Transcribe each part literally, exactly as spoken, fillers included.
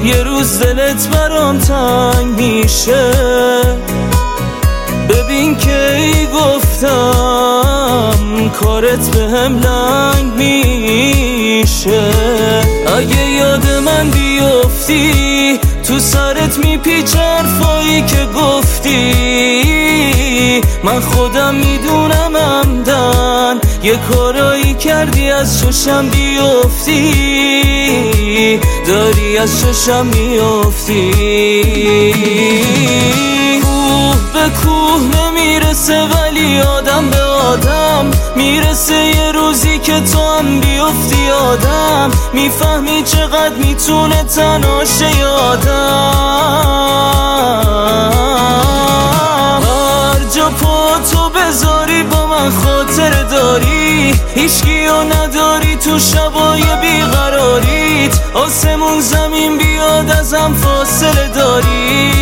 یه روز دلت برام تنگ میشه. ببین که ای گفتم کارت به هم لنگ میشه. اگه یاد من بیفتی تو سرت میپیچ حرفایی که گفتی. من خودم میدونم عمدن یه کارایی کردی از چشم بیفتی. داری از چشم میفتی. کوه به کوه نمیرسه ولی آدم به آدم میرسه. یه روزی که تو هم بیفتی آدم میفهمی چقدر میتونه تنها شه آدم. هر جا پا تو بذاری با من خاطر داری. هیچکیو نداری تو شبای بیقراریت. آسمون زمین بیاد ازم فاصله داری.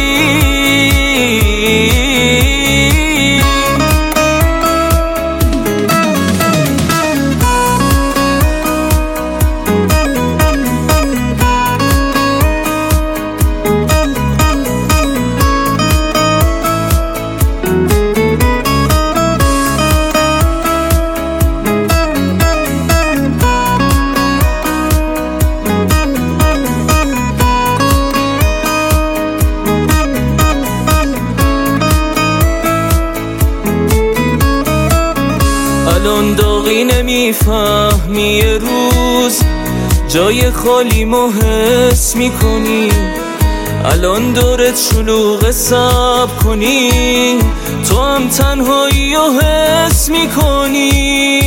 الان داغی نمیفهمی یه روز جای خالی مو حس میکنی. الان دورت شلوغ صبر کنی تو هم تنهایی و حس میکنی.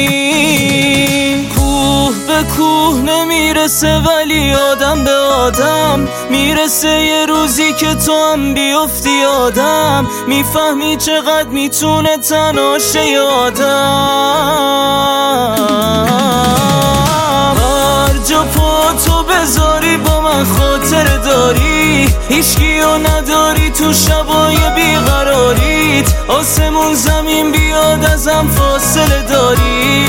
کوه به کوه نمیرسه ولی آدم به آدم میرسه. یه روزی که تو هم بیفتی آدم میفهمی چقدر میتونه تنها شه آدم. هر جا پا تو بذاری با من خاطر داری. هیچکیو نداری تو شبای بیقراریت. آسمون زمین بیاد ازم فاصله داری.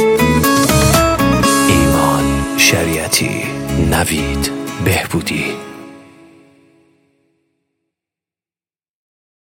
نوید بهبودی.